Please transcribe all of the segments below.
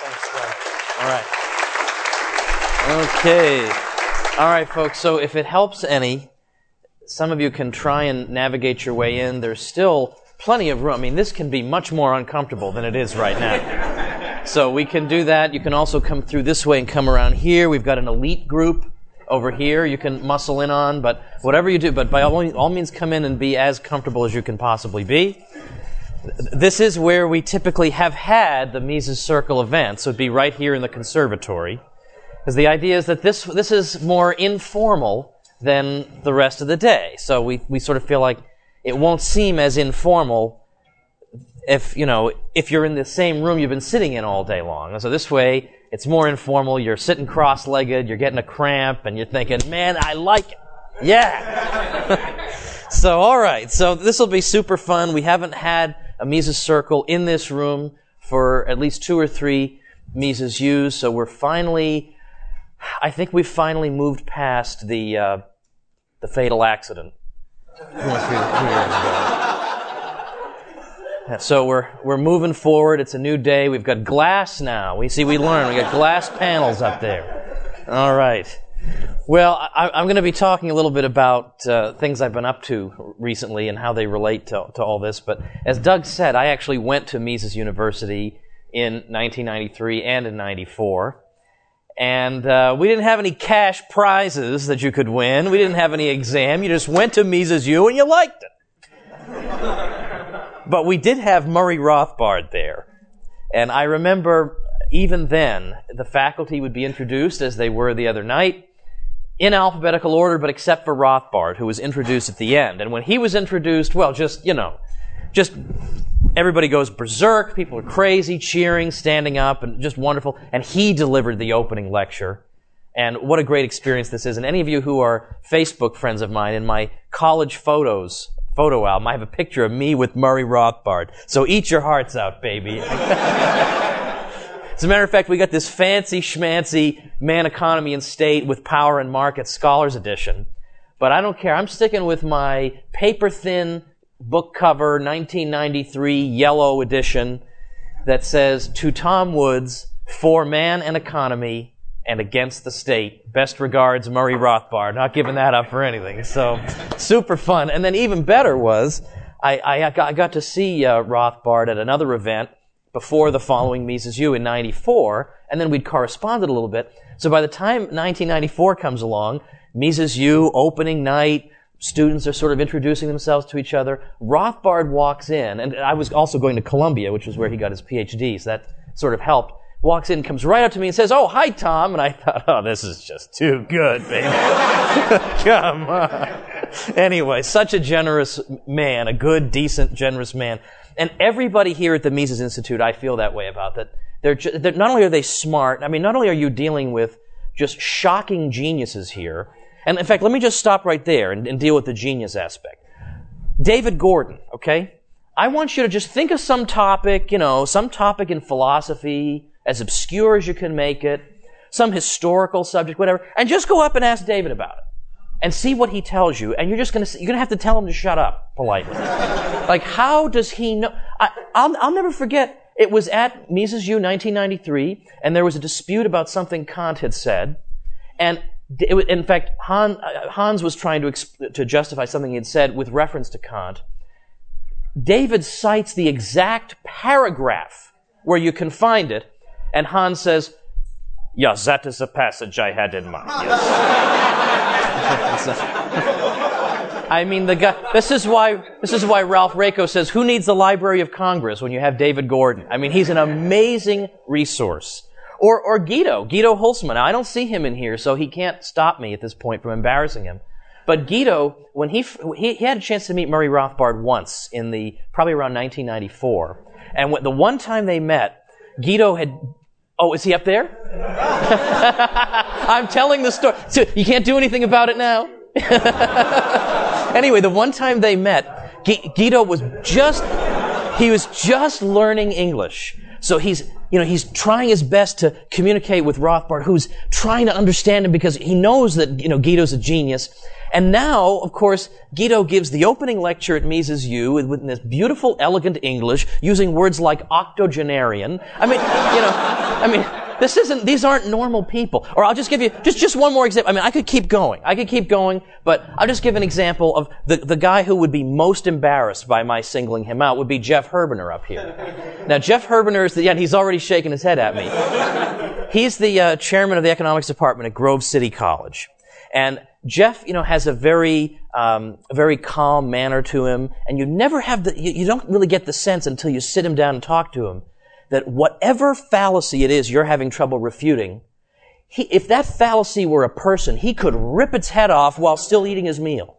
Thanks, Doug. All right. Okay. All right, folks. So if it helps any, some of you can try and navigate your way in. There's still plenty of room. I mean, this can be much more uncomfortable than it is right now. So we can do that. You can also come through this way and come around here. We've got an elite group over here you can muscle in on, but whatever you do, but by all means come in and be as comfortable as you can possibly be. This is where we typically have had the Mises Circle event, so it'd be right here in the conservatory. Because the idea is that this is more informal than the rest of the day. So we sort of feel like it won't seem as informal if you're in the same room you've been sitting in all day long. And so this way, it's more informal. You're sitting cross-legged, you're getting a cramp, and you're thinking, man, I like it. Yeah! So, all right. So this will be super fun. We haven't had a Mises Circle in this room for at least 2 or 3 Mises U's. So I think we've finally moved past the fatal accident. So we're moving forward. It's a new day. We've got glass now. We learn. We got glass panels up there. All right. Well, I'm going to be talking a little bit about things I've been up to recently and how they relate to all this. But as Doug said, I actually went to Mises University in 1993 and in 94. And we didn't have any cash prizes that you could win. We didn't have any exam. You just went to Mises U and you liked it. But we did have Murray Rothbard there. And I remember even then, the faculty would be introduced as they were the other night, in alphabetical order, but except for Rothbard, who was introduced at the end. And when he was introduced, well, just everybody goes berserk, people are crazy, cheering, standing up, and just wonderful. And he delivered the opening lecture. And what a great experience this is. And any of you who are Facebook friends of mine, in my college photo album, I have a picture of me with Murray Rothbard. So eat your hearts out, baby. As a matter of fact, we got this fancy schmancy Man, Economy, and State with Power and Market Scholars Edition. But I don't care. I'm sticking with my paper-thin book cover 1993 yellow edition that says, "To Tom Woods, for Man and Economy and Against the State. Best regards, Murray Rothbard." Not giving that up for anything. So, super fun. And then even better was, I got to see Rothbard at another event before the following Mises U in 94, and then we'd corresponded a little bit. So by the time 1994 comes along, Mises U, opening night, students are sort of introducing themselves to each other. Rothbard walks in, and I was also going to Columbia, which was where he got his PhD, so that sort of helped. Walks in, comes right up to me and says, "Oh, hi, Tom." And I thought, oh, this is just too good, baby. Come on. Anyway, such a generous man, a good, decent, generous man. And everybody here at the Mises Institute, I feel that way about that. They're not only are they smart, I mean, not only are you dealing with just shocking geniuses here, and in fact, let me just stop right there and deal with the genius aspect. David Gordon, okay? I want you to just think of some topic in philosophy, as obscure as you can make it, some historical subject, whatever, and just go up and ask David about it. And see what he tells you, and you're going to have to tell him to shut up politely. Like, how does he know? I'll never forget, it was at Mises U 1993, and there was a dispute about something Kant had said, and in fact, Hans was trying to justify something he had said with reference to Kant. David cites the exact paragraph where you can find it, and Hans says, "Yes, that is a passage I had in mind, yes." I mean, the guy. This is why Ralph Raico says, "Who needs the Library of Congress when you have David Gordon?" I mean, he's an amazing resource. Or Guido Hulsmann. Now, I don't see him in here, so he can't stop me at this point from embarrassing him. But Guido, when he had a chance to meet Murray Rothbard once probably around 1994, and the one time they met, Guido had. Oh, is he up there? I'm telling the story. So you can't do anything about it now? Anyway, the one time they met, Guido was just learning English. So he's trying his best to communicate with Rothbard, who's trying to understand him because he knows that, Guido's a genius. And now, of course, Guido gives the opening lecture at Mises U with this beautiful, elegant English, using words like octogenarian. These aren't normal people. Or I'll just give you just one more example. I could keep going, but I'll just give an example of the guy who would be most embarrassed by my singling him out would be Jeff Herbener up here. Now, Jeff Herbener is he's already shaking his head at me. He's the chairman of the economics department at Grove City College. And Jeff, has a very calm manner to him, and you never have you don't really get the sense until you sit him down and talk to him that whatever fallacy it is you're having trouble refuting, if that fallacy were a person, he could rip its head off while still eating his meal.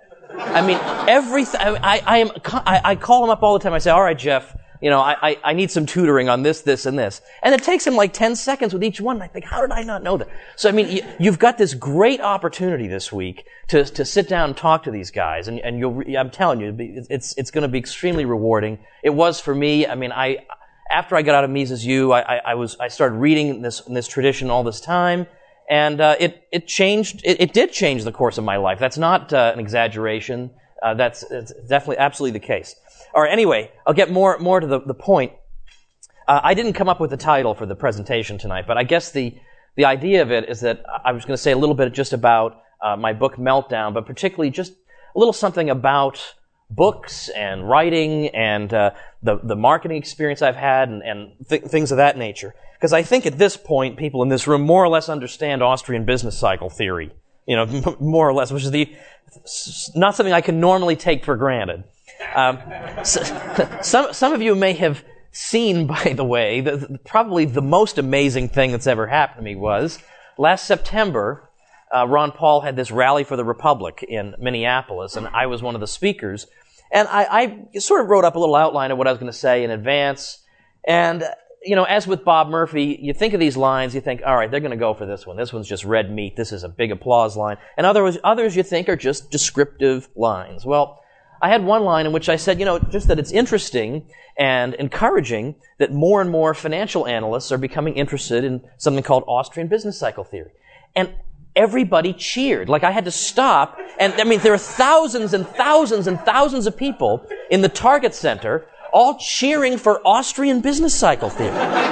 I call him up all the time. I say, all right, Jeff, I need some tutoring on this, and this. And it takes him like 10 seconds with each one. And I think, how did I not know that? So, you've got this great opportunity this week to sit down and talk to these guys. And I'm telling you, it's going to be extremely rewarding. It was for me. After I got out of Mises U, I started reading this tradition all this time. And, it did change the course of my life. That's not, an exaggeration. It's definitely, absolutely the case. All right, anyway, I'll get more to the point. I didn't come up with the title for the presentation tonight, but I guess the idea of it is that I was going to say a little bit just about my book Meltdown, but particularly just a little something about books and writing and the marketing experience I've had and things of that nature. Because I think at this point, people in this room more or less understand Austrian business cycle theory, more or less, which is not something I can normally take for granted. Some of you may have seen, by the way, probably the most amazing thing that's ever happened to me was last September, Ron Paul had this Rally for the Republic in Minneapolis, and I was one of the speakers. And I sort of wrote up a little outline of what I was going to say in advance. And, as with Bob Murphy, you think of these lines, you think, all right, they're going to go for this one. This one's just red meat. This is a big applause line. And others you think are just descriptive lines. Well, I had one line in which I said, just that it's interesting and encouraging that more and more financial analysts are becoming interested in something called Austrian business cycle theory. And everybody cheered. Like, I had to stop. And, there are thousands and thousands and thousands of people in the Target Center all cheering for Austrian business cycle theory.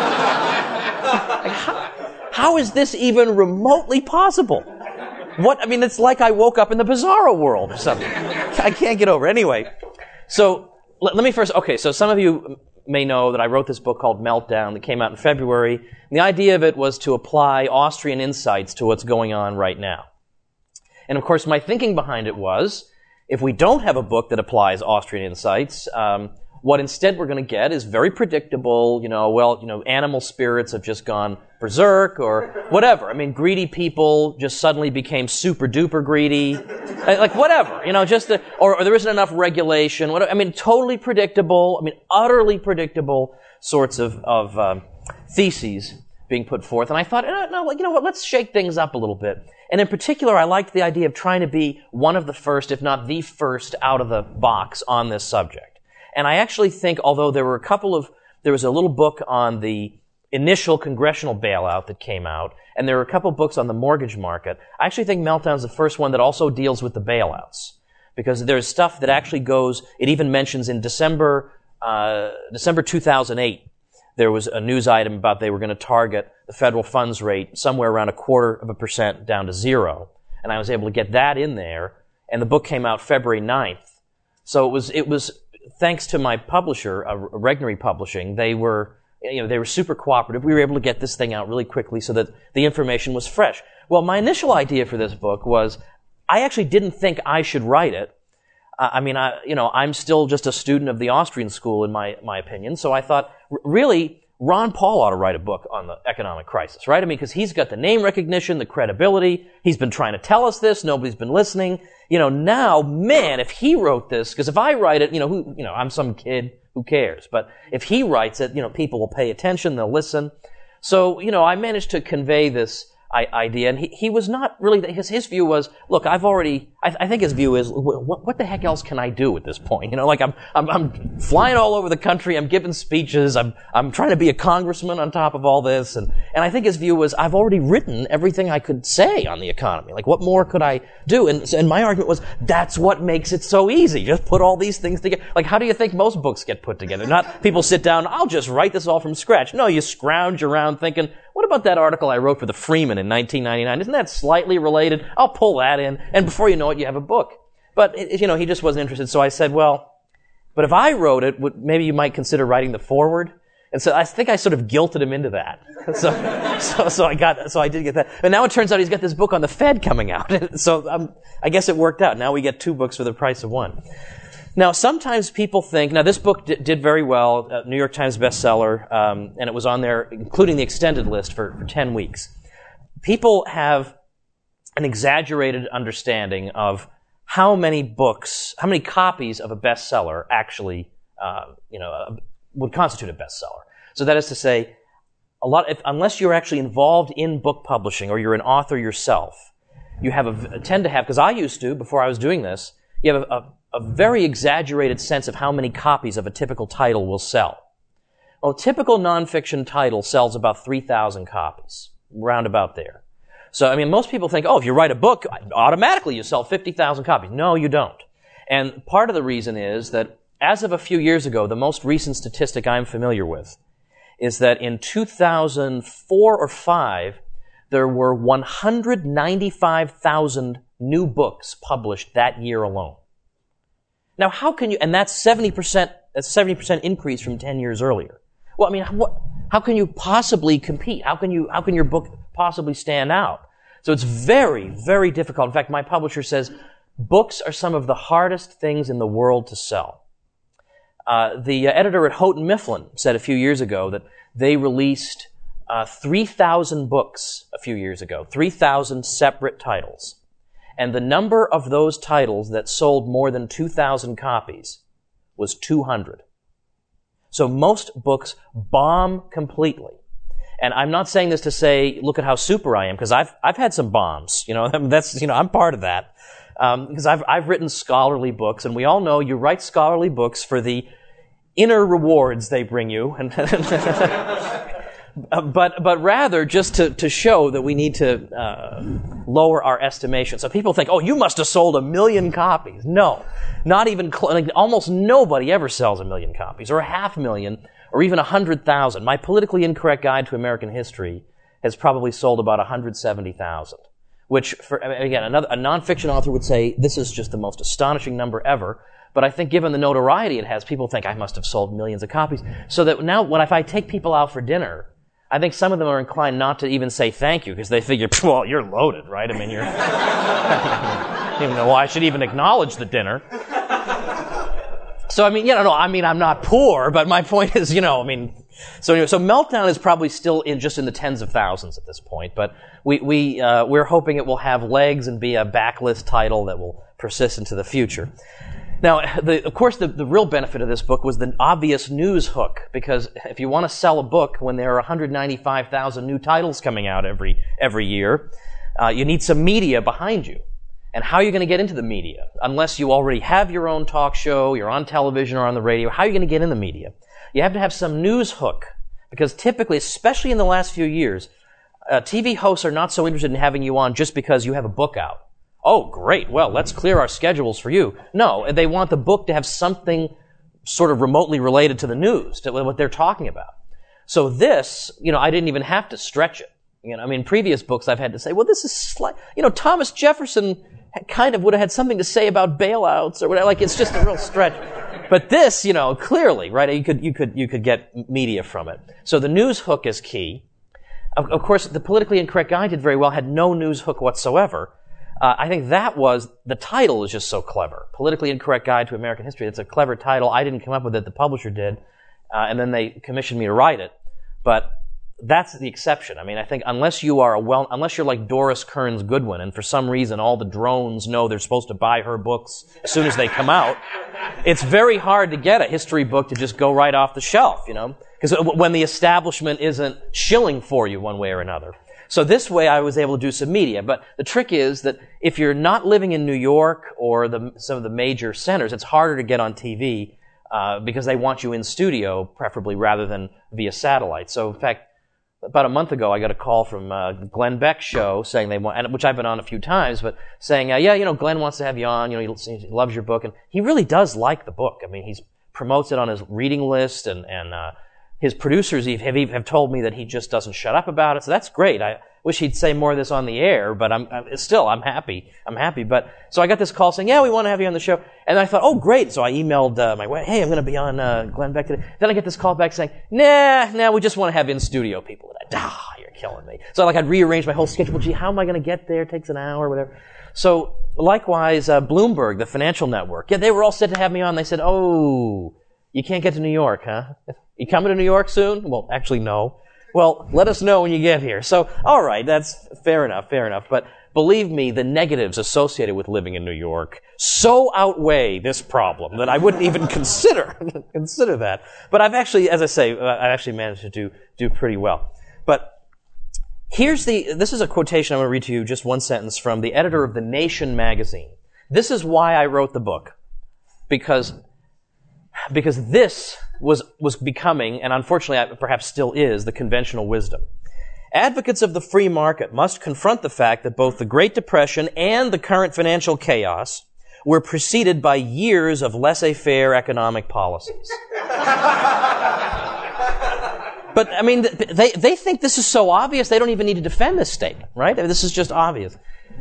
How is this even remotely possible? It's like I woke up in the Bizarro world or something. I can't get over it. Anyway, so let me first, so some of you may know that I wrote this book called Meltdown that came out in February. And the idea of it was to apply Austrian insights to what's going on right now. And of course, my thinking behind it was, if we don't have a book that applies Austrian insights, what instead we're going to get is very predictable, animal spirits have just gone berserk or whatever. Greedy people just suddenly became super duper greedy. Like whatever, or there isn't enough regulation. Totally predictable, utterly predictable sorts of theses being put forth. And I thought, no, you know what, let's shake things up a little bit. And in particular, I liked the idea of trying to be one of the first, if not the first, out of the box on this subject. And I actually think, although there was a little book on the initial congressional bailout that came out, and there were a couple books on the mortgage market, I actually think Meltdown's the first one that also deals with the bailouts. Because there's stuff that actually goes, it even mentions in December 2008, there was a news item about they were going to target the federal funds rate somewhere around 0.25% down to 0. And I was able to get that in there, and the book came out February 9th. So it was thanks to my publisher, Regnery Publishing, they were super cooperative. We were able to get this thing out really quickly so that the information was fresh. Well, my initial idea for this book was, I actually didn't think I should write it. I'm still just a student of the Austrian school, in my opinion. So I thought, really, Ron Paul ought to write a book on the economic crisis, right? because he's got the name recognition, the credibility. He's been trying to tell us this. Nobody's been listening. Now, man, if he wrote this, because if I write it, I'm some kid, who cares? But if he writes it, people will pay attention, they'll listen. So, I managed to convey this idea. And he was not really, his view was, look, I think his view is, what the heck else can I do at this point? Like I'm flying all over the country, I'm giving speeches, I'm trying to be a congressman on top of all this. And I think his view was, I've already written everything I could say on the economy. Like, what more could I do? And my argument was, that's what makes it so easy. Just put all these things together. Like, how do you think most books get put together? Not people sit down, I'll just write this all from scratch. No, you scrounge around thinking, what about that article I wrote for the Freeman in 1999? Isn't that slightly related? I'll pull that in, and before you know it, you have a book. But, he just wasn't interested, so I said, well, but if I wrote it, maybe you might consider writing the foreword. And so I think I sort of guilted him into that. So I did get that. And now it turns out he's got this book on the Fed coming out. So I guess it worked out. Now we get 2 books for the price of 1. Now, sometimes people think, this book did very well, New York Times bestseller, and it was on there, including the extended list for 10 weeks. People have an exaggerated understanding of how many copies of a bestseller actually, would constitute a bestseller. So that is to say, unless you're actually involved in book publishing or you're an author yourself, you tend to have, because I used to, before I was doing this, you have a very exaggerated sense of how many copies of a typical title will sell. Well, a typical nonfiction title sells about 3,000 copies, round about there. So, most people think, if you write a book, automatically you sell 50,000 copies. No, you don't. And part of the reason is that as of a few years ago, the most recent statistic I'm familiar with is that in 2004 or 5, there were 195,000 new books published that year alone. Now, how can you, and that's 70% increase from 10 years earlier. Well, how can you possibly compete? How can your book possibly stand out? So it's very, very difficult. In fact, my publisher says books are some of the hardest things in the world to sell. The editor at Houghton Mifflin said a few years ago that they released 3,000 books a few years ago, 3,000 separate titles. And the number of those titles that sold more than 2,000 copies was 200. So most books bomb completely. And I'm not saying this to say, look at how super I am, because I've had some bombs. I'm part of that. Because I've written scholarly books, and we all know you write scholarly books for the inner rewards they bring you, but rather just to show that we need to lower our estimation. So people think, you must have sold 1 million copies. No, not even almost nobody ever sells 1 million copies, or 500,000, or even 100,000. My Politically Incorrect Guide to American History has probably sold about 170,000. Which, again, a nonfiction author would say, this is just the most astonishing number ever. But I think given the notoriety it has, people think I must have sold millions of copies. So that now, if I take people out for dinner, I think some of them are inclined not to even say thank you, because they figure, well, you're loaded, right? You're... I don't even know why I should even acknowledge the dinner. So, I'm not poor, but my point is, so Meltdown is probably still just in the tens of thousands at this point, but we're hoping it will have legs and be a backlist title that will persist into the future. Now, of course, the real benefit of this book was the obvious news hook, because if you want to sell a book when there are 195,000 new titles coming out every year, you need some media behind you. And how are you going to get into the media? Unless you already have your own talk show, you're on television or on the radio, how are you going to get in the media? You have to have some news hook, because typically, especially in the last few years, TV hosts are not so interested in having you on just because you have a book out. Oh, great. Well, let's clear our schedules for you. No, they want the book to have something sort of remotely related to the news, to what they're talking about. So this, I didn't even have to stretch it. Previous books I've had to say, well, this is Thomas Jefferson kind of would have had something to say about bailouts or whatever. Like, it's just a real stretch. But this, clearly, right, you could get media from it. So the news hook is key. Of course, the Politically Incorrect Guide did very well, had no news hook whatsoever. I think the title is just so clever. Politically Incorrect Guide to American History. It's a clever title. I didn't come up with it. The publisher did. And then they commissioned me to write it. But that's the exception. I think unless you're like Doris Kearns Goodwin, and for some reason all the drones know they're supposed to buy her books as soon as they come out, it's very hard to get a history book to just go right off the shelf, because when the establishment isn't shilling for you one way or another. So this way I was able to do some media. But the trick is that if you're not living in New York or some of the major centers, it's harder to get on TV because they want you in studio, preferably, rather than via satellite. So in fact, about a month ago, I got a call from Glenn Beck's show saying they want, and which I've been on a few times, but saying, Glenn wants to have you on. He loves your book, and he really does like the book. I mean, he promotes it on his reading list, and his producers have told me that he just doesn't shut up about it. So that's great. I wish he'd say more of this on the air, but I'm happy. I'm happy. But so I got this call saying, yeah, we want to have you on the show, and I thought, oh, great. So I emailed my wife, hey, I'm going to be on Glenn Beck today. Then I get this call back saying, nah, we just want to have in studio people. You're killing me. So I'd rearrange my whole schedule. Gee, how am I going to get there? It takes an hour, whatever. So likewise, Bloomberg, the financial network, yeah, they were all set to have me on. They said, oh, you can't get to New York, huh? You coming to New York soon? Well, actually, no. Well, let us know when you get here. So, all right, that's fair enough. But believe me, the negatives associated with living in New York so outweigh this problem that I wouldn't even consider that. But I've actually, as I say, I've actually managed to do pretty well. But this is a quotation I'm going to read to you, just one sentence from the editor of The Nation magazine. This is why I wrote the book. Because this was becoming, and unfortunately perhaps still is, the conventional wisdom. Advocates of the free market must confront the fact that both the Great Depression and the current financial chaos were preceded by years of laissez-faire economic policies. But, I mean, they think this is so obvious they don't even need to defend this statement, right? I mean, this is just obvious.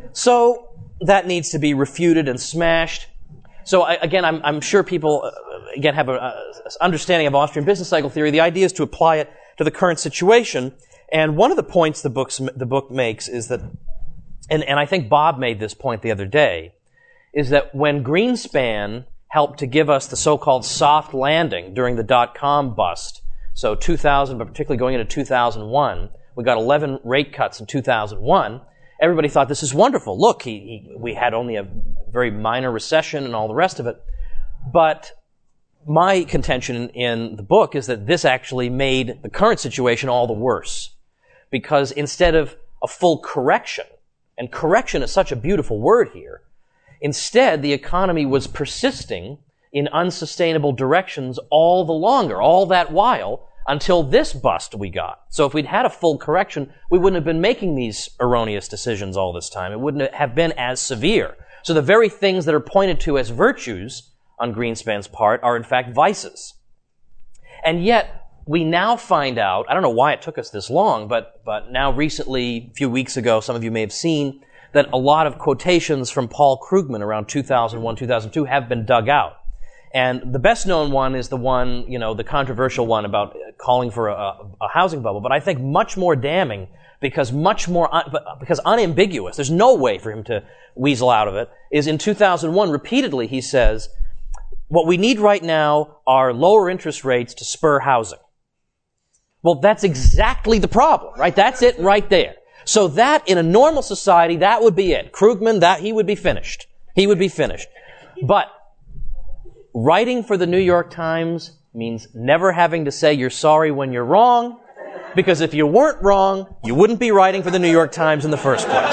So that needs to be refuted and smashed. So again, I'm sure people again have an understanding of Austrian business cycle theory. The idea is to apply it to the current situation. And one of the points the book makes is that, and I think Bob made this point the other day, is that when Greenspan helped to give us the so-called soft landing during the dot-com bust, so 2000, but particularly going into 2001, we got 11 rate cuts in 2001. Everybody thought this is wonderful. Look, we had only a very minor recession and all the rest of it. But my contention in the book is that this actually made the current situation all the worse. Because instead of a full correction, and correction is such a beautiful word here, instead the economy was persisting in unsustainable directions all the longer, all that while, until this bust we got. So if we'd had a full correction, we wouldn't have been making these erroneous decisions all this time. It wouldn't have been as severe. So the very things that are pointed to as virtues on Greenspan's part are in fact vices. And yet, we now find out, I don't know why it took us this long, but now recently, a few weeks ago, some of you may have seen that a lot of quotations from Paul Krugman around 2001, 2002 have been dug out. And the best known one is the one, the controversial one about calling for a housing bubble. But I think much more damning because unambiguous, there's no way for him to weasel out of it, is in 2001, repeatedly he says, what we need right now are lower interest rates to spur housing. Well, that's exactly the problem, right? That's it right there. So that, in a normal society, that would be it. Krugman, he would be finished. He would be finished. But writing for the New York Times means never having to say you're sorry when you're wrong, because if you weren't wrong, you wouldn't be writing for the New York Times in the first place.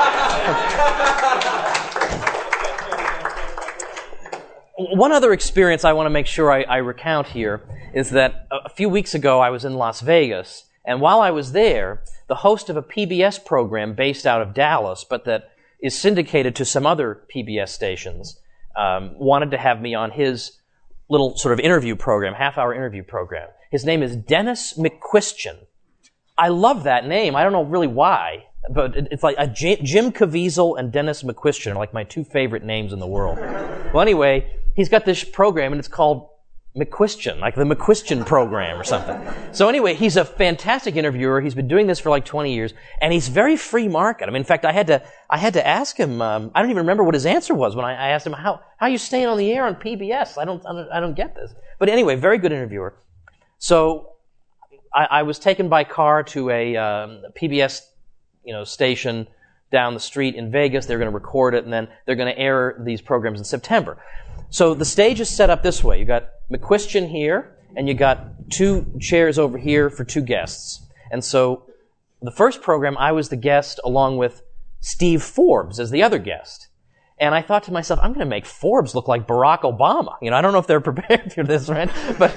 One other experience I want to make sure I recount here is that a few weeks ago I was in Las Vegas, and while I was there, the host of a PBS program based out of Dallas, but that is syndicated to some other PBS stations, wanted to have me on his little sort of interview program, half-hour interview program. His name is Dennis McQuistion. I love that name. I don't know really why, but it's like Jim Caviezel and Dennis McQuistion are like my two favorite names in the world. Well, anyway, he's got this program, and it's called McQuistion, like the McQuistion program or something. So anyway, he's a fantastic interviewer. He's been doing this for like 20 years, and he's very free market. I mean, in fact, I had to ask him. I don't even remember what his answer was when I asked him how are you staying on the air on PBS? I don't get this. But anyway, very good interviewer. So I was taken by car to a PBS station down the street in Vegas. They're going to record it, and then they're going to air these programs in September. So the stage is set up this way. You got McQuistion here, and you got two chairs over here for two guests. And so the first program, I was the guest along with Steve Forbes as the other guest. And I thought to myself, I'm going to make Forbes look like Barack Obama. I don't know if they're prepared for this, right?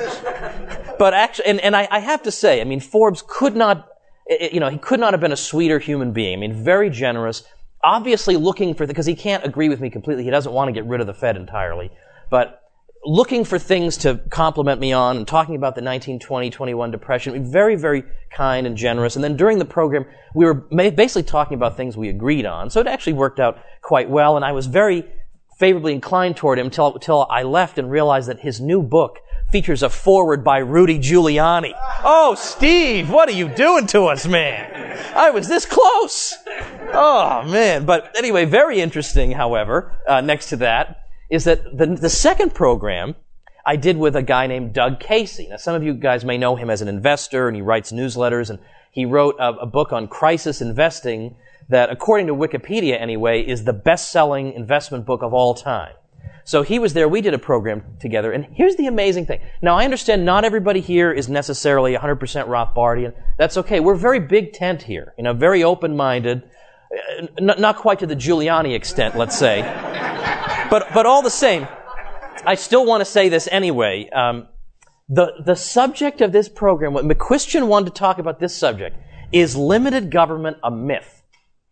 But actually, and I have to say, Forbes could not, he could not have been a sweeter human being. Very generous, obviously looking for, because he can't agree with me completely. He doesn't want to get rid of the Fed entirely. But looking for things to compliment me on and talking about the 1920-21 depression. Very, very kind and generous. And then during the program, we were basically talking about things we agreed on. So it actually worked out quite well. And I was very favorably inclined toward him until I left and realized that his new book features a foreword by Rudy Giuliani. Oh, Steve, what are you doing to us, man? I was this close. Oh, man. But anyway, very interesting, however, next to that, is that the second program I did with a guy named Doug Casey. Now, some of you guys may know him as an investor, and he writes newsletters, and he wrote a book on crisis investing that, according to Wikipedia anyway, is the best-selling investment book of all time. So he was there, we did a program together, and here's the amazing thing. Now, I understand not everybody here is necessarily 100% Rothbardian. That's okay. We're very big tent here, very open-minded, not quite to the Giuliani extent, let's say. But all the same, I still want to say this anyway. The subject of this program, what McQuistion wanted to talk about this subject, is limited government a myth?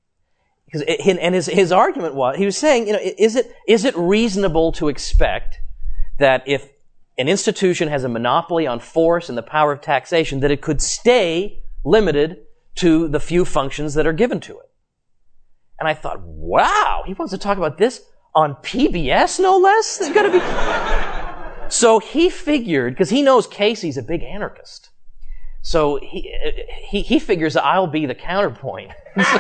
And his argument was, he was saying, is it reasonable to expect that if an institution has a monopoly on force and the power of taxation, that it could stay limited to the few functions that are given to it? And I thought, wow, he wants to talk about this on PBS, no less? There's got to be. So he figured, because he knows Casey's a big anarchist, so he figures I'll be the counterpoint.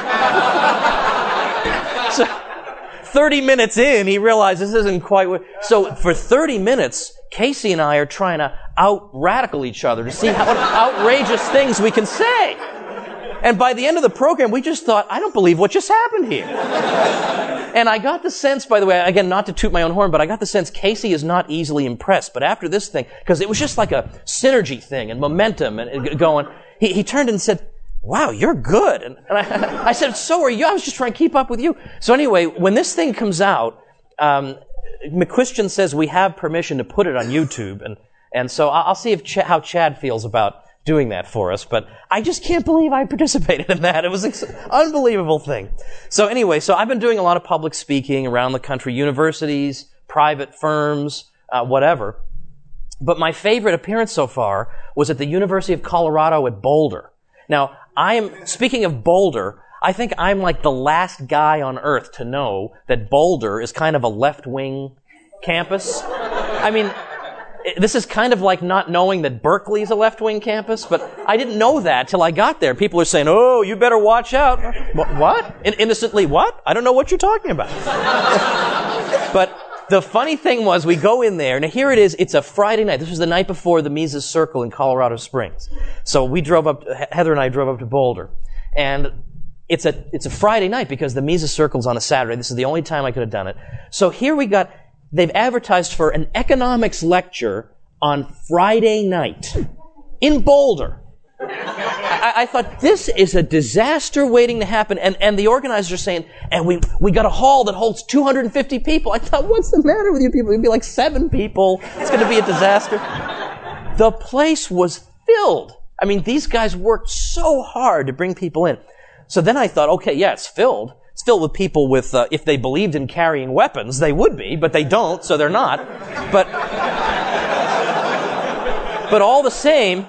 So 30 minutes in, he realizes this isn't quite what. So for 30 minutes, Casey and I are trying to out-radical each other to see what outrageous things we can say. And by the end of the program, we just thought, I don't believe what just happened here. And I got the sense, by the way, again, not to toot my own horn, but I got the sense Casey is not easily impressed. But after this thing, because it was just like a synergy thing and momentum and going, he turned and said, wow, you're good. And I said, so are you. I was just trying to keep up with you. So anyway, when this thing comes out, McQuistion says we have permission to put it on YouTube. And so I'll see how Chad feels about doing that for us, but I just can't believe I participated in that. It was an unbelievable thing. So anyway, I've been doing a lot of public speaking around the country, universities, private firms, whatever. But my favorite appearance so far was at the University of Colorado at Boulder. Now, speaking of Boulder, I think I'm like the last guy on earth to know that Boulder is kind of a left-wing campus. This is kind of like not knowing that Berkeley is a left-wing campus, but I didn't know that till I got there. People are saying, oh, you better watch out. What? Innocently, what? I don't know what you're talking about. But the funny thing was, we go in there, and here it is, it's a Friday night. This was the night before the Mises Circle in Colorado Springs. So Heather and I drove up to Boulder. And it's a Friday night because the Mises Circle's on a Saturday. This is the only time I could have done it. So here they've advertised for an economics lecture on Friday night in Boulder. I thought, this is a disaster waiting to happen. And the organizers are saying, and we got a hall that holds 250 people. I thought, what's the matter with you people? It'd be like 7 people. It's going to be a disaster. The place was filled. These guys worked so hard to bring people in. So then I thought, okay, yeah, it's filled. It's filled with people with, if they believed in carrying weapons, they would be, but they don't, so they're not. But all the same,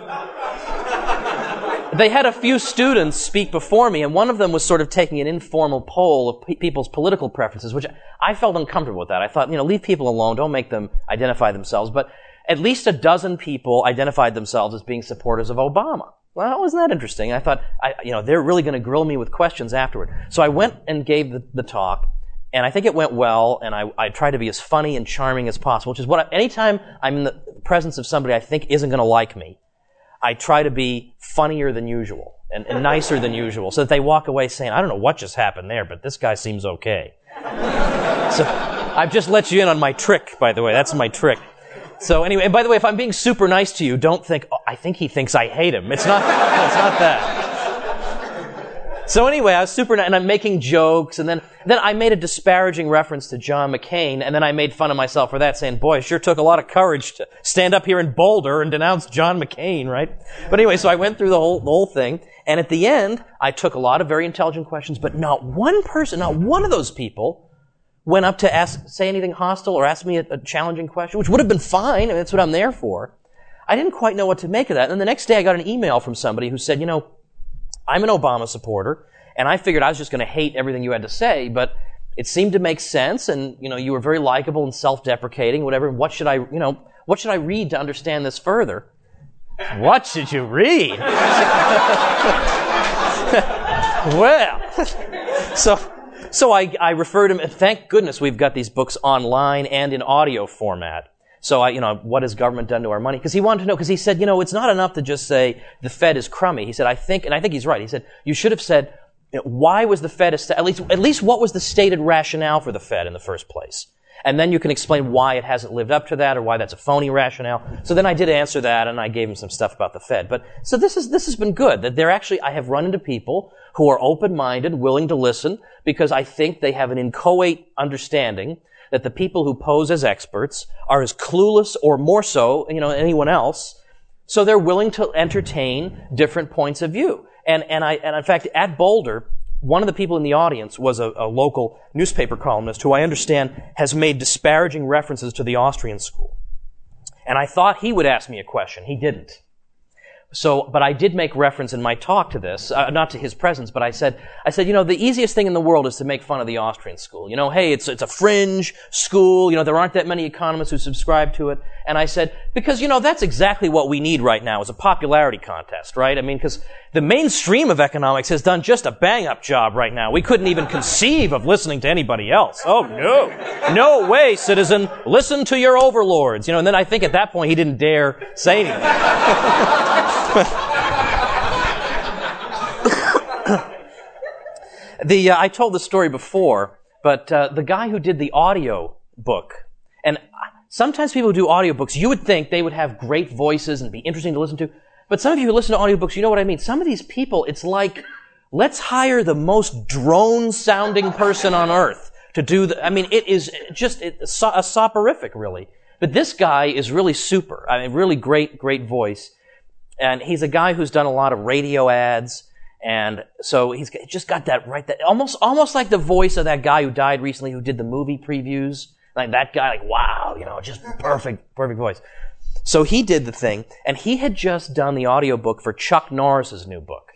they had a few students speak before me, and one of them was sort of taking an informal poll of people's political preferences, which I felt uncomfortable with that. I thought, leave people alone, don't make them identify themselves. But at least a dozen people identified themselves as being supporters of Obama. Well, wasn't that interesting? I thought, they're really going to grill me with questions afterward. So I went and gave the talk, and I think it went well, and I tried to be as funny and charming as possible, which is anytime I'm in the presence of somebody I think isn't going to like me, I try to be funnier than usual and nicer than usual, so that they walk away saying, I don't know what just happened there, but this guy seems okay. So I've just let you in on my trick, by the way. That's my trick. So anyway, and by the way, if I'm being super nice to you, don't think, I think he thinks I hate him. It's not that. So anyway, I was super nice, and I'm making jokes, and then I made a disparaging reference to John McCain, and then I made fun of myself for that, saying, boy, it sure took a lot of courage to stand up here in Boulder and denounce John McCain, right? But anyway, so I went through the whole thing, and at the end, I took a lot of very intelligent questions, but not one person, not one of those people went up to say anything hostile or ask me a challenging question, which would have been fine. I mean, that's what I'm there for. I didn't quite know what to make of that. And then the next day I got an email from somebody who said, I'm an Obama supporter, and I figured I was just going to hate everything you had to say, but it seemed to make sense, and, you were very likable and self-deprecating, whatever. What should I read to understand this further? What should you read? Well, so I referred him, and thank goodness we've got these books online and in audio format. So what has government done to our money? Because he wanted to know, because he said, it's not enough to just say the Fed is crummy. He said, I think he's right. He said, you should have said, why was the Fed, at least what was the stated rationale for the Fed in the first place? And then you can explain why it hasn't lived up to that, or why that's a phony rationale. So then I did answer that, and I gave him some stuff about the Fed. But so this has been good. That I have run into people who are open-minded, willing to listen, because I think they have an inchoate understanding that the people who pose as experts are as clueless or more so, than anyone else. So they're willing to entertain different points of view. And in fact, at Boulder, one of the people in the audience was a local newspaper columnist who I understand has made disparaging references to the Austrian school. And I thought he would ask me a question. He didn't. But I did make reference in my talk to this, not to his presence, but I said, the easiest thing in the world is to make fun of the Austrian school. Hey, it's a fringe school, there aren't that many economists who subscribe to it. And I said, because, that's exactly what we need right now is a popularity contest, right? I mean, because the mainstream of economics has done just a bang-up job right now. We couldn't even conceive of listening to anybody else. Oh, no. No way, citizen. Listen to your overlords. And then I think at that point he didn't dare say anything. I told the story before, but the guy who did the audio book, and sometimes people who do audiobooks, you would think they would have great voices and be interesting to listen to, but some of you who listen to audiobooks, you know what I mean. Some of these people, it's like, let's hire the most drone-sounding person on earth to do it is just a soporific, really. But this guy is really super. Really great voice. And he's a guy who's done a lot of radio ads, and so he's just got that right, that almost like the voice of that guy who died recently who did the movie previews. Like that guy, wow, just perfect voice. So he did the thing, and he had just done the audiobook for Chuck Norris's new book.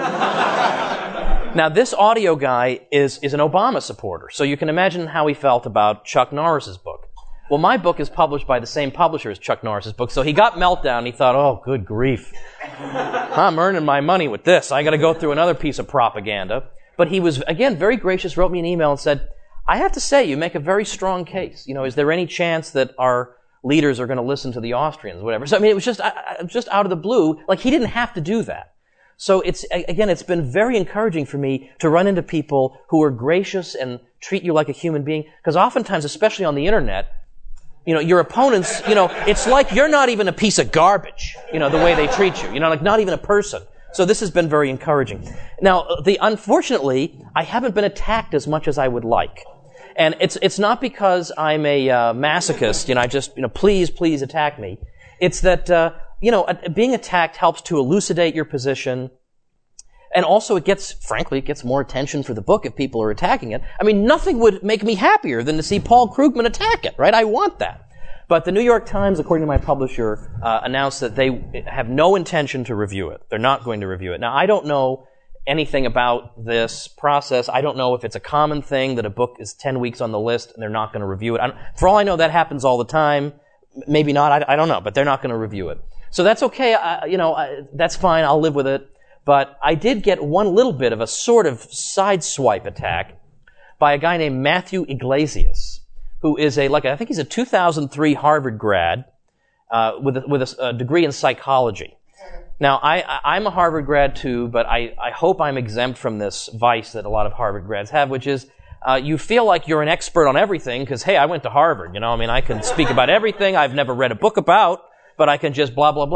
Now, this audio guy is an Obama supporter, so you can imagine how he felt about Chuck Norris's book. Well, my book is published by the same publisher as Chuck Norris's book, so he got meltdown. He thought, oh, good grief. I'm earning my money with this. I got to go through another piece of propaganda. But he was, again, very gracious, wrote me an email and said, I have to say, you make a very strong case. Is there any chance that our leaders are going to listen to the Austrians, whatever? So, it was just out of the blue. Like, he didn't have to do that. So it's been very encouraging for me to run into people who are gracious and treat you like a human being. Because oftentimes, especially on the internet, your opponents, it's like you're not even a piece of garbage, the way they treat you, like not even a person. So this has been very encouraging. Now, unfortunately, I haven't been attacked as much as I would like. And it's not because I'm a masochist, I just, please attack me. It's that, being attacked helps to elucidate your position. And also it gets more attention for the book if people are attacking it. Nothing would make me happier than to see Paul Krugman attack it, right? I want that. But the New York Times, according to my publisher, announced that they have no intention to review it. They're not going to review it. Now, I don't know anything about this process. I don't know if it's a common thing that a book is 10 weeks on the list and they're not going to review it. For all I know, that happens all the time. Maybe not. I don't know. But they're not going to review it. So that's okay. That's fine. I'll live with it. But I did get one little bit of a sort of sideswipe attack by a guy named Matthew Iglesias, who is I think he's a 2003 Harvard grad with a degree in psychology. Now, I'm a Harvard grad too, but I hope I'm exempt from this vice that a lot of Harvard grads have, which is you feel like you're an expert on everything because, hey, I went to Harvard. I can speak about everything I've never read a book about, but I can just blah, blah, blah.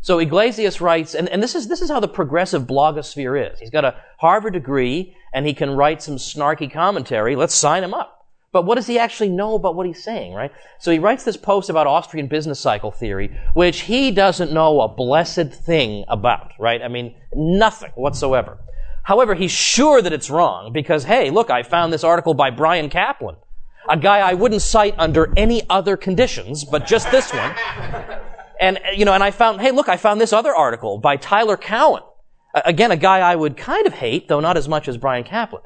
So Iglesias writes, and this is how the progressive blogosphere is. He's got a Harvard degree, and he can write some snarky commentary. Let's sign him up. But what does he actually know about what he's saying, right? So he writes this post about Austrian business cycle theory, which he doesn't know a blessed thing about, right? I mean, nothing whatsoever. However, he's sure that it's wrong because, hey, look, I found this article by Brian Kaplan, a guy I wouldn't cite under any other conditions, but just this one. And I found this other article by Tyler Cowen. Again, a guy I would kind of hate, though not as much as Brian Kaplan.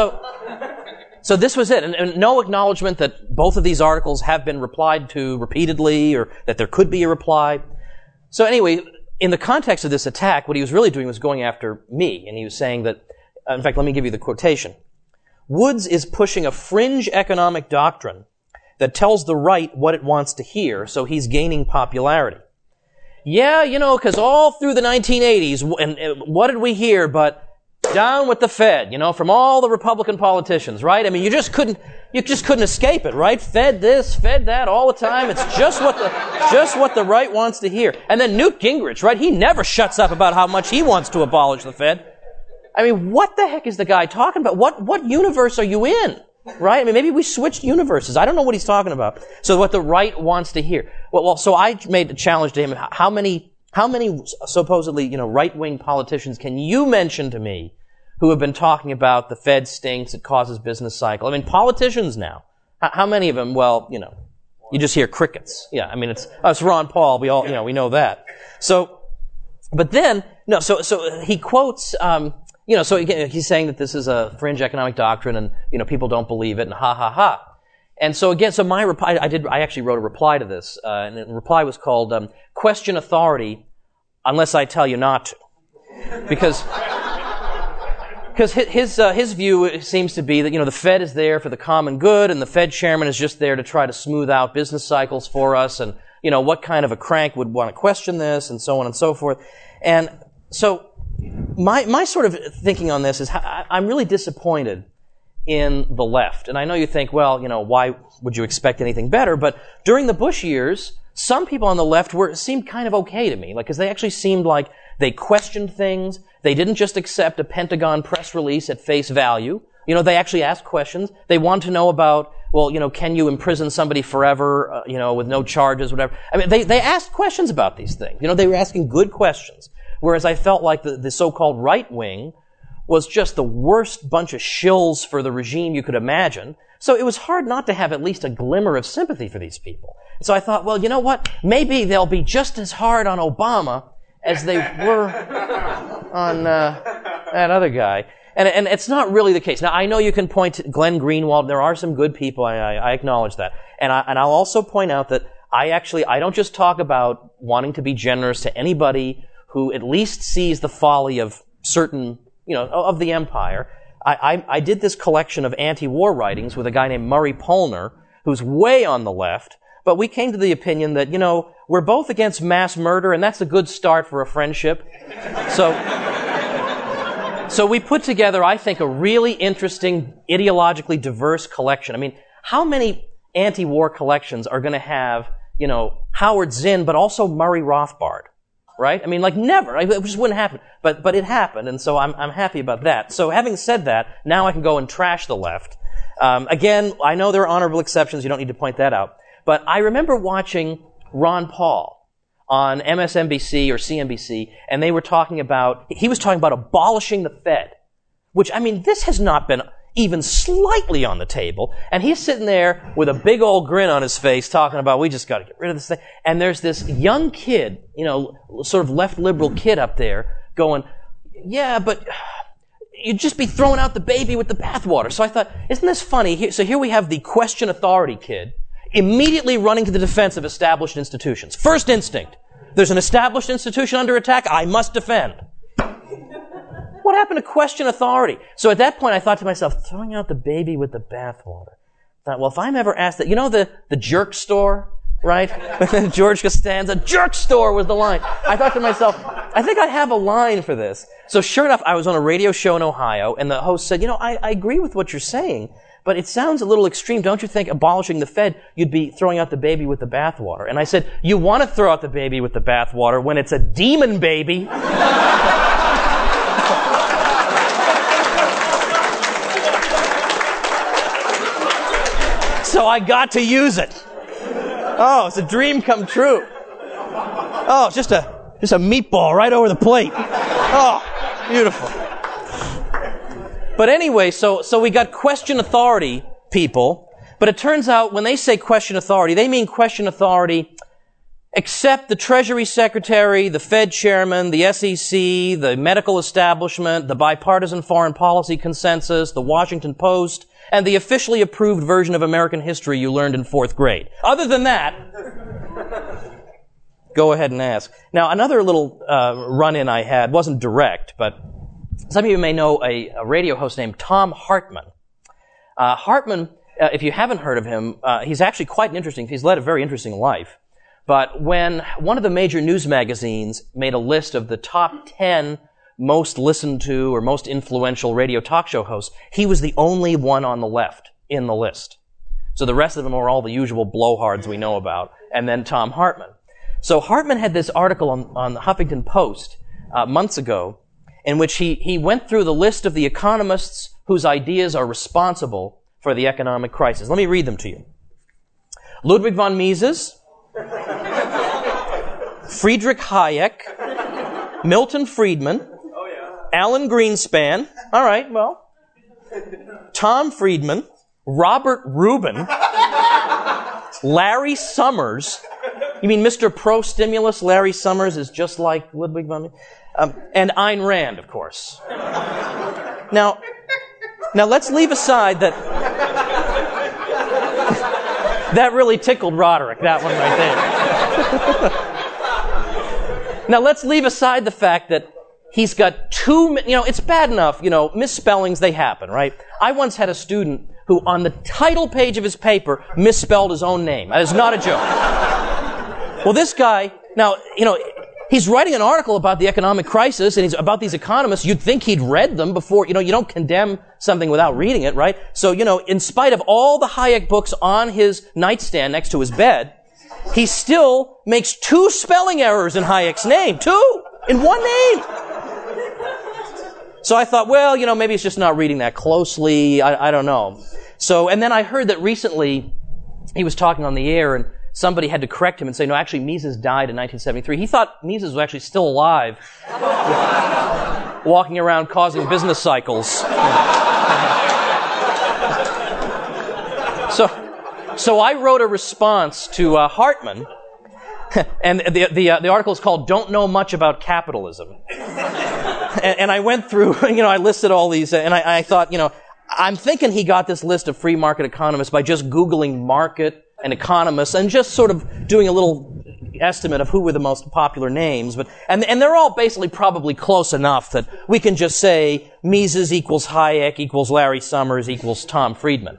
So this was it. And no acknowledgement that both of these articles have been replied to repeatedly or that there could be a reply. So anyway, in the context of this attack, what he was really doing was going after me. And he was saying that, in fact, let me give you the quotation. Woods is pushing a fringe economic doctrine that tells the right what it wants to hear, so he's gaining popularity. Yeah, because all through the 1980s, and what did we hear but down with the Fed, from all the Republican politicians, right? I mean, you just couldn't escape it, right? Fed this, Fed that all the time. It's just what the right wants to hear. And then Newt Gingrich, right? He never shuts up about how much he wants to abolish the Fed. I mean, what the heck is the guy talking about? What universe are you in? Right? I mean, maybe we switched universes. I don't know what he's talking about. So what the right wants to hear. Well, so I made a challenge to him. How many supposedly, right-wing politicians can you mention to me who have been talking about the Fed stinks, it causes business cycle? I mean, politicians now. How many of them? Well, you just hear crickets. Yeah, I mean, it's Ron Paul. We all, we know that. So, but then, so he quotes, so again, he's saying that this is a fringe economic doctrine and, people don't believe it and ha ha ha. And so again, so my reply, I actually wrote a reply to this, and the reply was called, question authority unless I tell you not to. Because his view seems to be that, the Fed is there for the common good and the Fed chairman is just there to try to smooth out business cycles for us and, what kind of a crank would want to question this and so on and so forth. And so, my sort of thinking on this is I'm really disappointed in the left. And I know you think, well, why would you expect anything better? But during the Bush years, some people on the left seemed kind of okay to me, because they actually seemed like they questioned things. They didn't just accept a Pentagon press release at face value. They actually asked questions. They wanted to know about, well, can you imprison somebody forever, with no charges, whatever. I mean, they asked questions about these things. They were asking good questions. Whereas I felt like the so-called right wing was just the worst bunch of shills for the regime you could imagine. So it was hard not to have at least a glimmer of sympathy for these people. So I thought, well, you know what? Maybe they'll be just as hard on Obama as they were on that other guy. And it's not really the case. Now, I know you can point to Glenn Greenwald. There are some good people. I acknowledge that. And I'll also point out that I don't just talk about wanting to be generous to anybody who at least sees the folly of certain, of the empire. I did this collection of anti-war writings with a guy named Murray Polner, who's way on the left, but we came to the opinion that, we're both against mass murder, and that's a good start for a friendship. So we put together, I think, a really interesting, ideologically diverse collection. I mean, how many anti-war collections are going to have, Howard Zinn, but also Murray Rothbard? Right? I mean, never. It just wouldn't happen. But it happened, and so I'm happy about that. So having said that, now I can go and trash the left. Again, I know there are honorable exceptions. You don't need to point that out. But I remember watching Ron Paul on MSNBC or CNBC, and he was talking about abolishing the Fed. Which, I mean, this has not been even slightly on the table. And he's sitting there with a big old grin on his face talking about, we just got to get rid of this thing. And there's this young kid, sort of left liberal kid up there going, yeah, but you'd just be throwing out the baby with the bathwater. So I thought, isn't this funny? So here we have the question authority kid immediately running to the defense of established institutions. First instinct. There's an established institution under attack. I must defend. What happened to question authority? So at that point, I thought to myself, throwing out the baby with the bathwater. I thought, well, if I'm ever asked that, the jerk store, right? George Costanza, jerk store was the line. I thought to myself, I think I have a line for this. So sure enough, I was on a radio show in Ohio, and the host said, I agree with what you're saying, but it sounds a little extreme. Don't you think abolishing the Fed, you'd be throwing out the baby with the bathwater? And I said, you want to throw out the baby with the bathwater when it's a demon baby. So I got to use it. Oh, it's a dream come true. Oh, it's just a meatball right over the plate. Oh, beautiful. But anyway, so we got question authority people, but it turns out when they say question authority, they mean question authority except the Treasury Secretary, the Fed Chairman, the SEC, the medical establishment, the bipartisan foreign policy consensus, the Washington Post, and the officially approved version of American history you learned in 4th grade. Other than that, go ahead and ask. Now, another little run-in I had wasn't direct, but some of you may know a radio host named Thom Hartmann. Hartmann, if you haven't heard of him, he's actually quite interesting. He's led a very interesting life. But when one of the major news magazines made a list of the top 10 most listened to or most influential radio talk show hosts, he was the only one on the left in the list. So the rest of them are all the usual blowhards we know about, and then Thom Hartmann. So Hartmann had this article on the Huffington Post months ago in which he went through the list of the economists whose ideas are responsible for the economic crisis. Let me read them to you. Ludwig von Mises, Friedrich Hayek, Milton Friedman, Alan Greenspan, all right, well, Tom Friedman, Robert Rubin, Larry Summers. You mean Mr. Pro-Stimulus Larry Summers is just like Ludwig von Mises? And Ayn Rand, of course. Now let's leave aside that... That really tickled Roderick, that one right there. Now let's leave aside the fact that he's got it's bad enough, misspellings, they happen, right? I once had a student who on the title page of his paper misspelled his own name. That is not a joke. Well, this guy, now, he's writing an article about the economic crisis and he's about these economists. You'd think he'd read them before, you don't condemn something without reading it, right? So, in spite of all the Hayek books on his nightstand next to his bed, he still makes 2 spelling errors in Hayek's name. 2! In one name! So I thought, well, maybe he's just not reading that closely. I don't know. So, and then I heard that recently he was talking on the air and somebody had to correct him and say, no, actually Mises died in 1973. He thought Mises was actually still alive, walking around causing business cycles. So I wrote a response to Hartmann, and the article is called "Don't Know Much About Capitalism." And I went through, I listed all these, and I thought, I'm thinking he got this list of free market economists by just Googling market and economists and just sort of doing a little estimate of who were the most popular names. And they're all basically probably close enough that we can just say Mises equals Hayek equals Larry Summers equals Tom Friedman.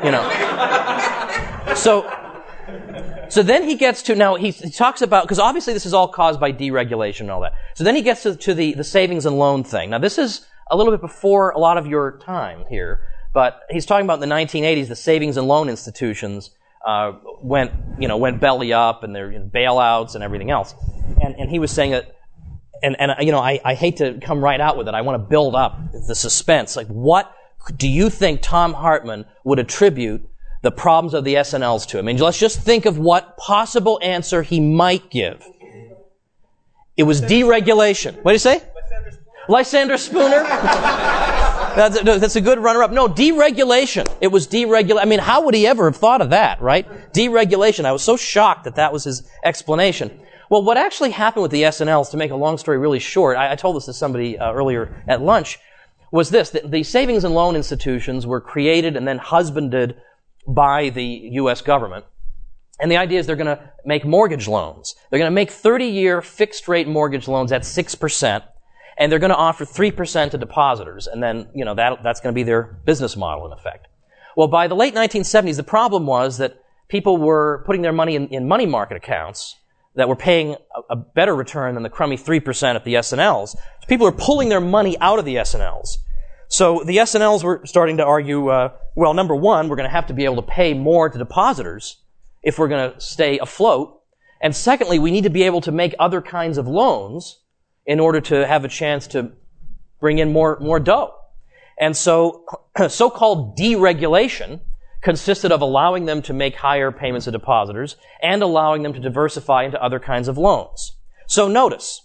So then he gets to, now he talks about, because obviously this is all caused by deregulation and all that. So then he gets to the savings and loan thing. Now this is a little bit before a lot of your time here, but he's talking about in the 1980s, the savings and loan institutions went belly up and there were bailouts and everything else. And he was saying that, I hate to come right out with it. I want to build up the suspense. Like, what do you think Thom Hartmann would attribute the problems of the SNLs to? I mean, let's just think of what possible answer he might give. It was deregulation. What did you say? Lysander Spooner? That's a good runner-up. No, deregulation. It was deregulation. I mean, how would he ever have thought of that, right? Deregulation. I was so shocked that was his explanation. Well, what actually happened with the SNLs, to make a long story really short, I told this to somebody earlier at lunch, was this, that the savings and loan institutions were created and then husbanded by the U.S. government. And the idea is they're going to make mortgage loans. They're going to make 30-year fixed-rate mortgage loans at 6%, and they're going to offer 3% to depositors. And then, that's going to be their business model, in effect. Well, by the late 1970s, the problem was that people were putting their money in money market accounts that were paying a better return than the crummy 3% at the SNLs. So people are pulling their money out of the SNLs. So the S&Ls were starting to argue, well, number one, we're going to have to be able to pay more to depositors if we're going to stay afloat. And secondly, we need to be able to make other kinds of loans in order to have a chance to bring in more dough. And so so-called deregulation consisted of allowing them to make higher payments to depositors and allowing them to diversify into other kinds of loans. So notice,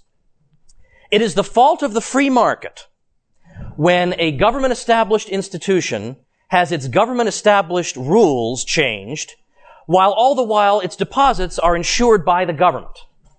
it is the fault of the free market when a government-established institution has its government-established rules changed, while all the while its deposits are insured by the government.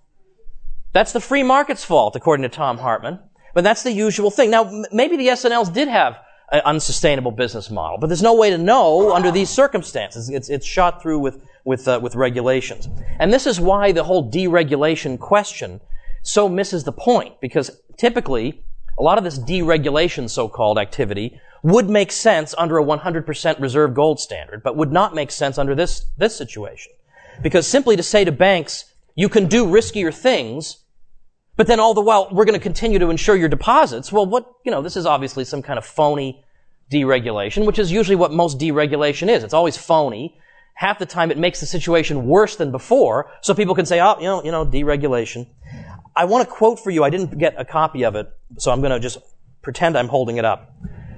That's the free market's fault, according to Thom Hartmann. But that's the usual thing. Now, maybe the S&Ls did have an unsustainable business model, but there's no way to know under these circumstances. It's shot through with regulations. And this is why the whole deregulation question so misses the point, because typically a lot of this deregulation so-called activity would make sense under a 100% reserve gold standard, but would not make sense under this situation. Because simply to say to banks, you can do riskier things, but then all the while we're going to continue to insure your deposits, well, this is obviously some kind of phony deregulation, which is usually what most deregulation is. It's always phony. Half the time it makes the situation worse than before, so people can say, deregulation. I want to quote for you, I didn't get a copy of it, so I'm going to just pretend I'm holding it up.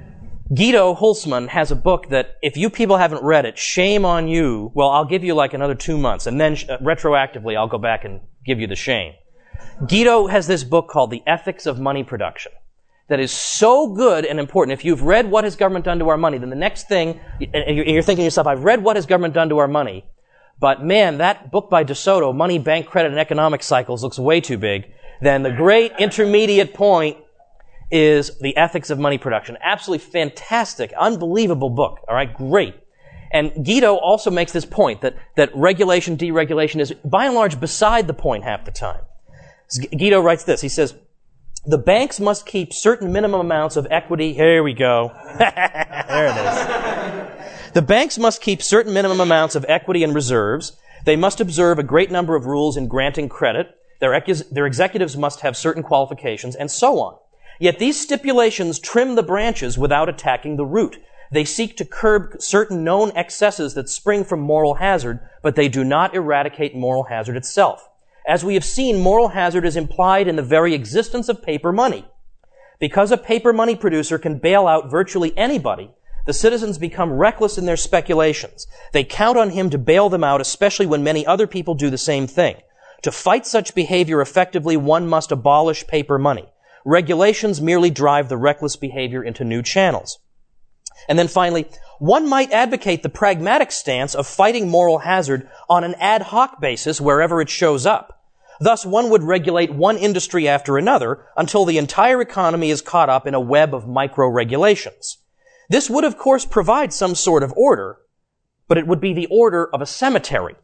Guido Hulsmann has a book that, if you people haven't read it, shame on you. Well, I'll give you like another 2 months, and then retroactively I'll go back and give you the shame. Guido has this book called The Ethics of Money Production that is so good and important. If you've read What Has Government Done to Our Money, then the next thing, and you're thinking to yourself, I've read What Has Government Done to Our Money, but man, that book by DeSoto, Money, Bank, Credit, and Economic Cycles, looks way too big. Then the great intermediate point is The Ethics of Money Production. Absolutely fantastic, unbelievable book. All right, great. And Guido also makes this point that regulation, deregulation is by and large beside the point half the time. Guido writes this. He says, the banks must keep certain minimum amounts of equity. Here we go. There it is. The banks must keep certain minimum amounts of equity and reserves. They must observe a great number of rules in granting credit. Their executives must have certain qualifications, and so on. Yet these stipulations trim the branches without attacking the root. They seek to curb certain known excesses that spring from moral hazard, but they do not eradicate moral hazard itself. As we have seen, moral hazard is implied in the very existence of paper money. Because a paper money producer can bail out virtually anybody, the citizens become reckless in their speculations. They count on him to bail them out, especially when many other people do the same thing. To fight such behavior effectively, one must abolish paper money. Regulations merely drive the reckless behavior into new channels. And then finally, one might advocate the pragmatic stance of fighting moral hazard on an ad hoc basis wherever it shows up. Thus, one would regulate one industry after another until the entire economy is caught up in a web of micro-regulations. This would, of course, provide some sort of order, but it would be the order of a cemetery.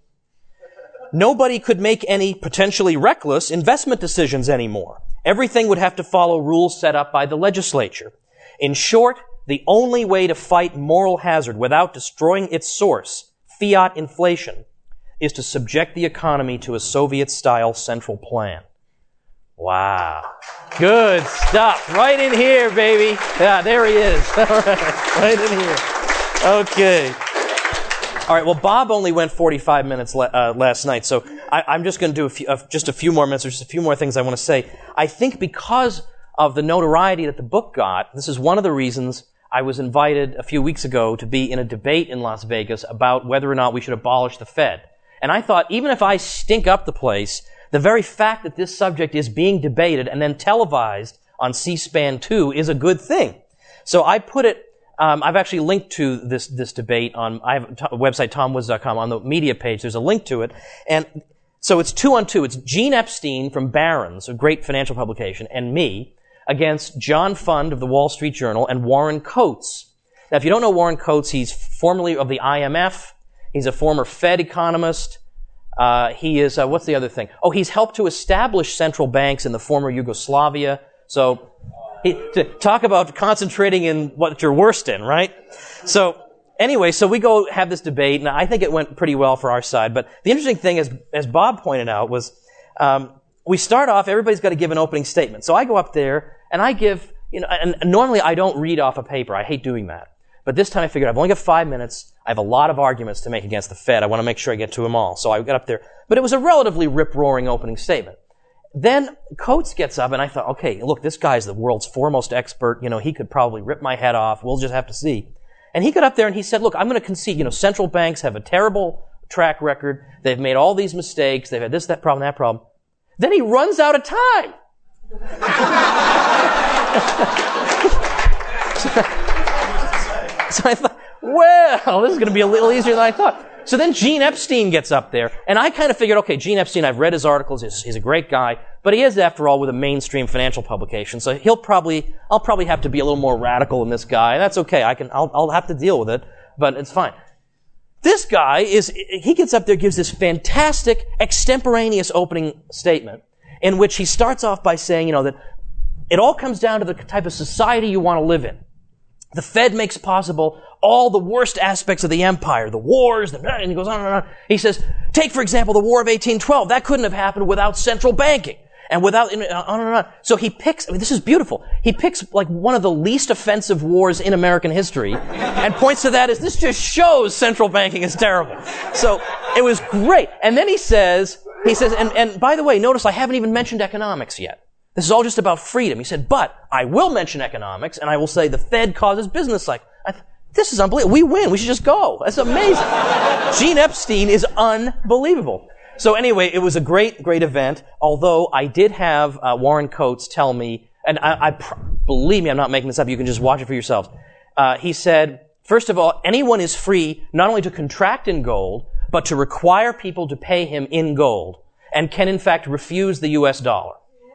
Nobody could make any potentially reckless investment decisions anymore. Everything would have to follow rules set up by the legislature. In short, the only way to fight moral hazard without destroying its source, fiat inflation, is to subject the economy to a Soviet-style central plan. Wow. Good stuff. Right in here, baby. Yeah, there he is. All right in here. Okay. All right, well, Bob only went 45 minutes last night, so I'm just going to do just a few more minutes, or just a few more things I want to say. I think because of the notoriety that the book got, this is one of the reasons I was invited a few weeks ago to be in a debate in Las Vegas about whether or not we should abolish the Fed. And I thought, even if I stink up the place, the very fact that this subject is being debated and then televised on C-SPAN 2 is a good thing. So I put it, I've actually linked to this debate on, I have a website, tomwoods.com, on the media page. There's a link to it. And so it's 2-on-2. It's Gene Epstein from Barron's, a great financial publication, and me, against John Fund of the Wall Street Journal and Warren Coates. Now, if you don't know Warren Coates, he's formerly of the IMF. He's a former Fed economist. He is, what's the other thing? Oh, he's helped to establish central banks in the former Yugoslavia. So, talk about concentrating in what you're worst in, right? So, anyway, so we go have this debate, and I think it went pretty well for our side. But the interesting thing, as Bob pointed out, was we start off, everybody's got to give an opening statement. So I go up there, and I give, and normally I don't read off a paper. I hate doing that. But this time I figured I've only got 5 minutes. I have a lot of arguments to make against the Fed. I want to make sure I get to them all. So I got up there. But it was a relatively rip-roaring opening statement. Then Coates gets up, and I thought, okay, look, this guy's the world's foremost expert. He could probably rip my head off. We'll just have to see. And he got up there and he said, look, I'm going to concede, central banks have a terrible track record. They've made all these mistakes. They've had this, that problem, that problem. Then he runs out of time. So I thought, well, this is going to be a little easier than I thought. So then Gene Epstein gets up there, and I kind of figured, okay, Gene Epstein, I've read his articles, he's a great guy, but he is, after all, with a mainstream financial publication, so I'll probably have to be a little more radical than this guy, and that's okay, I'll have to deal with it, but it's fine. This guy he gets up there, gives this fantastic, extemporaneous opening statement, in which he starts off by saying, that it all comes down to the type of society you want to live in. The Fed makes possible all the worst aspects of the empire, the wars, and he goes on and on. He says, take, for example, the War of 1812. That couldn't have happened without central banking. And without, on and on. So he picks, this is beautiful. He picks like one of the least offensive wars in American history and points to that as, this just shows central banking is terrible. So it was great. And then he says, and by the way, notice I haven't even mentioned economics yet. This is all just about freedom. He said, but I will mention economics, and I will say the Fed causes business cycle. This is unbelievable. We win. We should just go. That's amazing. Gene Epstein is unbelievable. So anyway, it was a great, great event, although I did have Warren Coates tell me, and believe me, I'm not making this up. You can just watch it for yourselves. He said, first of all, anyone is free not only to contract in gold, but to require people to pay him in gold, and can in fact refuse the U.S. dollar.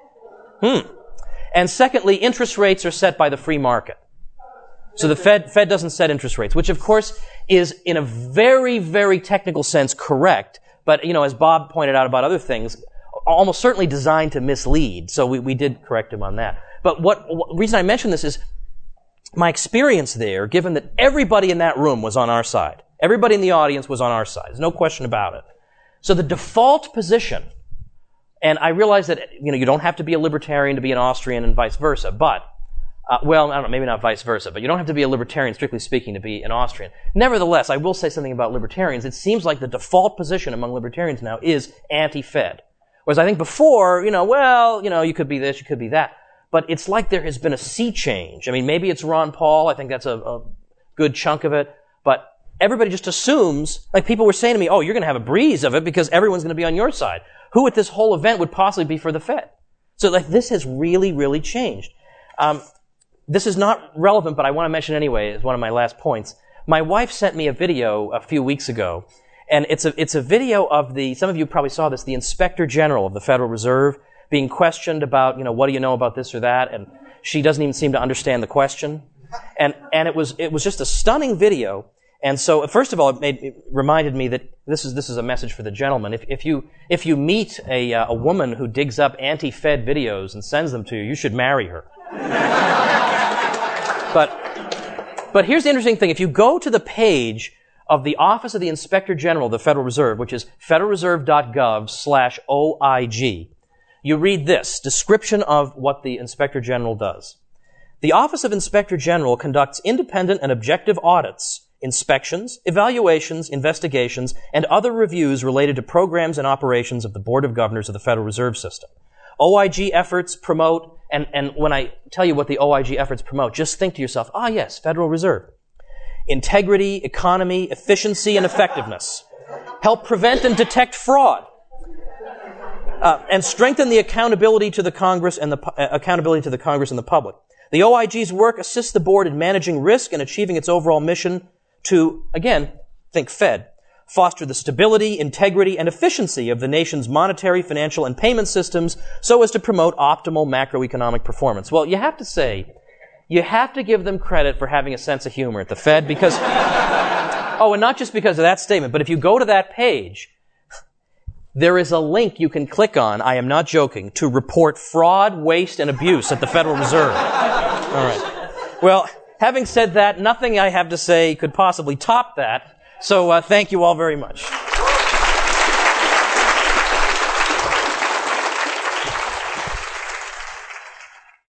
And secondly, interest rates are set by the free market. So the Fed doesn't set interest rates, which of course is in a very, very technical sense correct, but as Bob pointed out about other things, almost certainly designed to mislead. So we did correct him on that. But what reason I mention this is my experience there, given that everybody in that room was on our side. Everybody in the audience was on our side. There's no question about it. So the default position, and I realize that, you don't have to be a libertarian to be an Austrian and vice versa, but, I don't know, maybe not vice versa, but you don't have to be a libertarian, strictly speaking, to be an Austrian. Nevertheless, I will say something about libertarians. It seems like the default position among libertarians now is anti-Fed. Whereas I think before, you could be this, you could be that. But it's like there has been a sea change. I mean, maybe it's Ron Paul. I think that's a good chunk of it. But everybody just assumes, like people were saying to me, oh, you're going to have a breeze of it because everyone's going to be on your side. Who at this whole event would possibly be for the Fed? So this has really, really changed. This is not relevant, but I want to mention anyway as one of my last points. My wife sent me a video a few weeks ago, and it's a video of some of you probably saw this, the Inspector General of the Federal Reserve being questioned about, what do you know about this or that, and she doesn't even seem to understand the question. And it was just a stunning video. And so, first of all, it reminded me that this is a message for the gentleman. If you meet a woman who digs up anti-Fed videos and sends them to you, you should marry her. But here's the interesting thing. If you go to the page of the Office of the Inspector General of the Federal Reserve, which is federalreserve.gov/OIG, you read this description of what the Inspector General does. The Office of Inspector General conducts independent and objective audits, inspections, evaluations, investigations, and other reviews related to programs and operations of the Board of Governors of the Federal Reserve System. OIG efforts promote, and when I tell you what the OIG efforts promote, just think to yourself, yes, Federal Reserve. Integrity, economy, efficiency, and effectiveness. Help prevent and detect fraud. And strengthen the accountability to the Congress and the public. The OIG's work assists the board in managing risk and achieving its overall mission to, again, think Fed, foster the stability, integrity, and efficiency of the nation's monetary, financial, and payment systems so as to promote optimal macroeconomic performance. Well, you have to give them credit for having a sense of humor at the Fed because, and not just because of that statement, but if you go to that page, there is a link you can click on, I am not joking, to report fraud, waste, and abuse at the Federal Reserve. All right. Well, having said that, nothing I have to say could possibly top that. So thank you all very much.